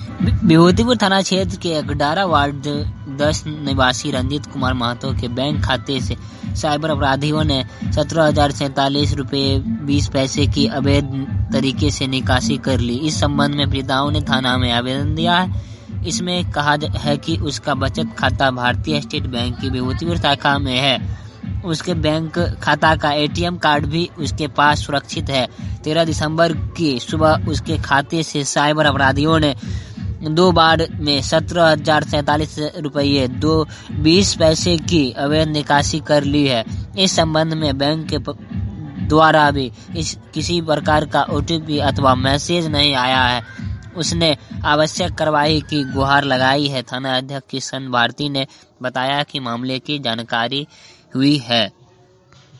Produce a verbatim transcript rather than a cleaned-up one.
विभूतिपुर थाना क्षेत्र के अगडारा वार्ड दस निवासी रंजीत कुमार महतो के बैंक खाते से साइबर अपराधियों ने सत्रह हजार सैतालीस रुपए बीस पैसे की अवैध तरीके से निकासी कर ली। इस संबंध में पीड़िताओं ने थाना में आवेदन दिया है। इसमें कहा है कि उसका बचत खाता भारतीय स्टेट बैंक की विभूतिपुर शाखा में है। उसके बैंक खाता का एटीएम कार्ड भी उसके पास सुरक्षित है। तेरह दिसंबर की सुबह उसके खाते से साइबर अपराधियों ने दो बार में सत्रह हजार सैतालीस रुपये दो बीस पैसे की अवैध निकासी कर ली है। इस संबंध में बैंक के द्वारा भी इस किसी प्रकार का ओटीपी अथवा मैसेज नहीं आया है। उसने आवश्यक कार्रवाई की गुहार लगाई है। थाना अध्यक्ष किशन भारती ने बताया कि मामले की जानकारी हुई है।